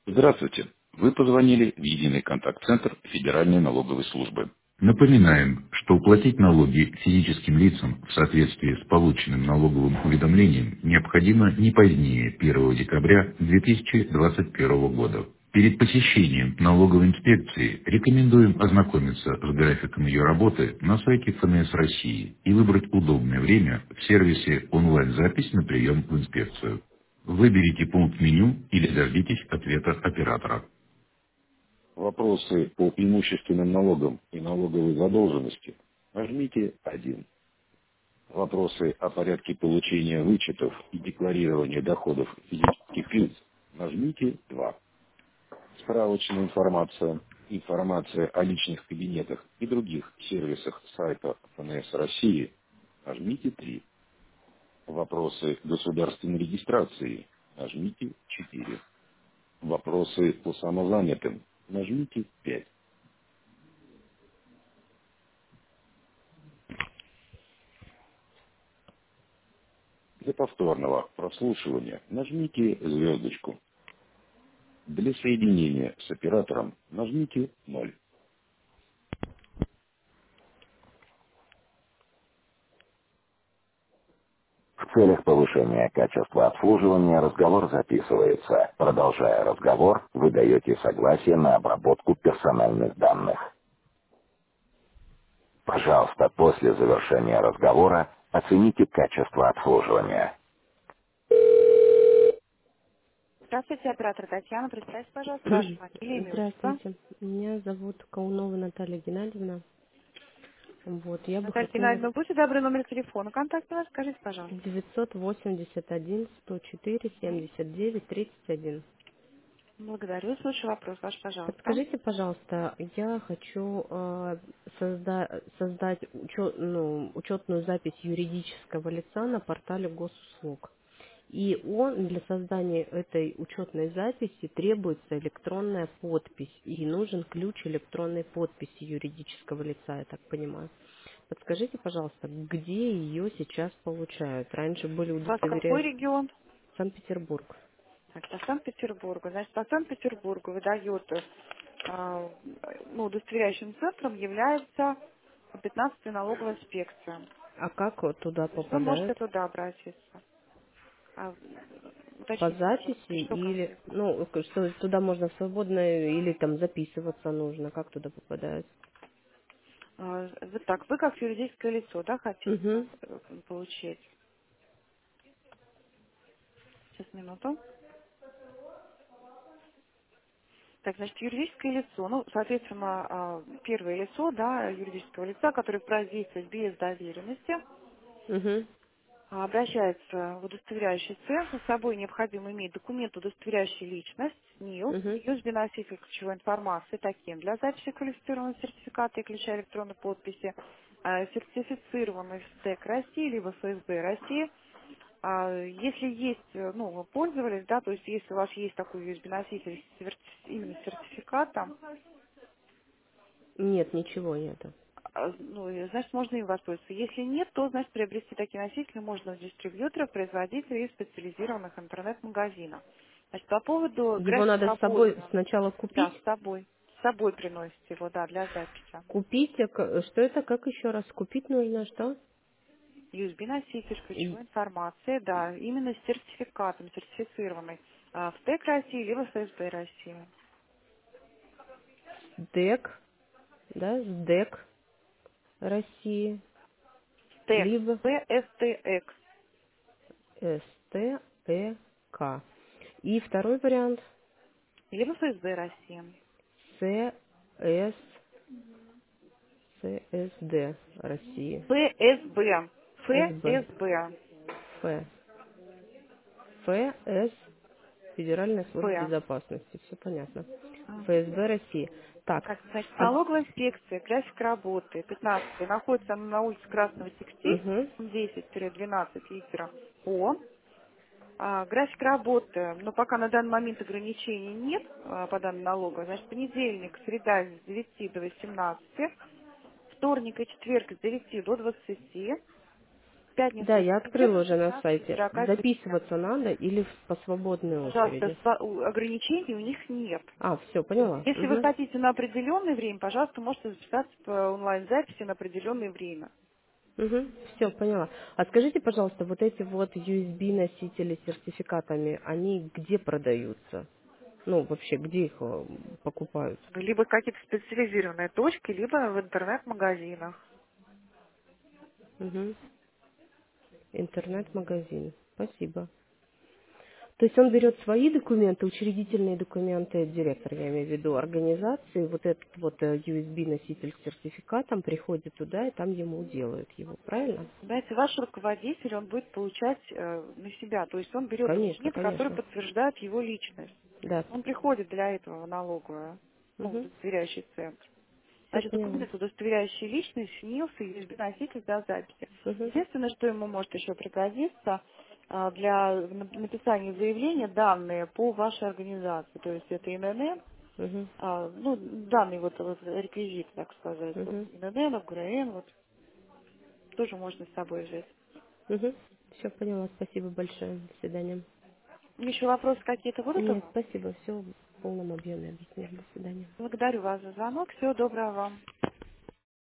Здравствуйте. Вы позвонили в единый контакт-центр Федеральной налоговой службы. Напоминаем, что уплатить налоги физическим лицам в соответствии с полученным налоговым уведомлением необходимо не позднее 1 декабря 2021 года. Перед посещением налоговой инспекции рекомендуем ознакомиться с графиком ее работы на сайте ФНС России и выбрать удобное время в сервисе онлайн-запись на прием в инспекцию. Выберите пункт меню или дождитесь ответа оператора. Вопросы по имущественным налогам и налоговой задолженности. Нажмите 1. Вопросы о порядке получения вычетов и декларирования доходов физических лиц. Нажмите 2. Справочная информация, информация о личных кабинетах и других сервисах сайта ФНС России. Нажмите 3. Вопросы государственной регистрации. Нажмите 4. Вопросы по самозанятым. Нажмите 5. Для повторного прослушивания нажмите звездочку. Для соединения с оператором нажмите 0. В целях повышения качества обслуживания разговор записывается. Продолжая разговор, вы даете согласие на обработку персональных данных. Пожалуйста, после завершения разговора оцените качество обслуживания. Здравствуйте, оператор Татьяна. Представьте, пожалуйста, ваше фамилия, имя, отчество. Здравствуйте. Меня зовут Каунова Наталья Геннадьевна. Вот, я бы Наталья хотела Геннадьевна, будьте добры, номер телефона контактного, скажите, пожалуйста. 981 104 79 31. Благодарю. Слушаю вопрос ваш, пожалуйста. Подскажите, пожалуйста, я хочу создать учетную запись юридического лица на портале госуслуг. И он для создания этой учетной записи требуется электронная подпись. И нужен ключ электронной подписи юридического лица, я так понимаю. Подскажите, пожалуйста, где ее сейчас получают? Раньше были У вас какой удостоверяющие. регион? Санкт-Петербург. Так, по Санкт-Петербургу. Значит, по Санкт-Петербургу выдает, удостоверяющим центром является 15-я налоговая инспекция. А как вот туда То есть вы можете попадают? туда обратиться. А, По уточните, записи пожалуйста, что или, конкретно. что туда можно свободно или там записываться нужно? Как туда попадают? Вы как юридическое лицо, да, хотите Угу, получить? Сейчас, минуту. Так, значит, юридическое лицо, соответственно, первое лицо, да, юридического лица, которое вправе действовать без доверенности, угу, обращается в удостоверяющий центр, с собой необходимо иметь документ, удостоверяющий личность, НИЛ, угу. USB-носитель ключевой информации, таким для записи квалифицированного сертификата и ключа электронной подписи, сертифицированный в СТЭК России, либо ФСБ России. Если есть, вы пользовались, да, то есть если у вас есть такой USB-носитель именно с сертификатом, Нет, ничего нету. значит, можно им воспользоваться. Если нет, то, значит, приобрести такие носители можно у дистрибьюторов, производителей и специализированных интернет-магазинов. Значит, по поводу Его графика надо с работы, собой сначала купить. да, с собой. С собой приносите его, да, для записи. Купить, что это, как еще раз купить нужно, что? USB-носитель, И ключевой информации, да, именно с сертификатом, сертифицированный в ТЭК России, либо в ФСБ России. СДЭК, да, СДЭК России, ТЭК, либо ПСТЭК, СТЭК. И второй вариант либо ФСБ России. ЦС, ЦСД России. ФСБ, СБ. ФСБ, Ф. ФС. Федеральная служба Б. безопасности. Все понятно. Мгм. ФСБ России. Так. Так, значит, А, налоговая инспекция, график работы, 15 находится на улице Красного Текстиль, угу, 10-12 литера О. График работы, но пока на данный момент ограничений нет по данным налога. Значит, понедельник, среда с 9 до 18, вторник и четверг с 9 до 20, В Да, пятницу я с 9 открыла до уже на 12, сайте. 45. Записываться надо или по свободной Пожалуйста, очереди? ограничений у них нет. А, все, То есть, поняла. если вы Угу. хотите на определенное время, пожалуйста, можете записаться по онлайн-записи на определенное время. Угу. Все, поняла. А скажите, пожалуйста, вот эти вот USB носители с сертификатами, они где продаются? Ну, вообще, где их покупают? Либо какие-то специализированные точки, либо в интернет-магазинах. Угу. Интернет-магазин. Спасибо. То есть он берет свои документы, учредительные документы директора, я имею в виду, организации, вот этот вот USB-носитель с сертификатом приходит туда, и там ему делают его, правильно? Знаете, ваш руководитель, он будет получать на себя, то есть он берет Конечно, документы, которые конечно. подтверждают его личность. Да. Он приходит для этого в налоговую, ну, в Угу. удостоверяющий центр. Все Значит, поняла. документ, удостоверяющий личность, снился и USB-носитель для записи. Угу. Единственное, что ему может еще пригодиться для написания заявления, данные по вашей организации. То есть это ИНН, Угу. ну, данные вот реквизиты, так сказать. Вот Угу. ИНН, ГРН, вот тоже можно с собой взять. Угу. Все поняла. Спасибо большое. До свидания. Еще вопросы какие-то будут у Нет, вас? спасибо. Все в полном объеме объяснили. До свидания. Благодарю вас за звонок. Всего доброго вам.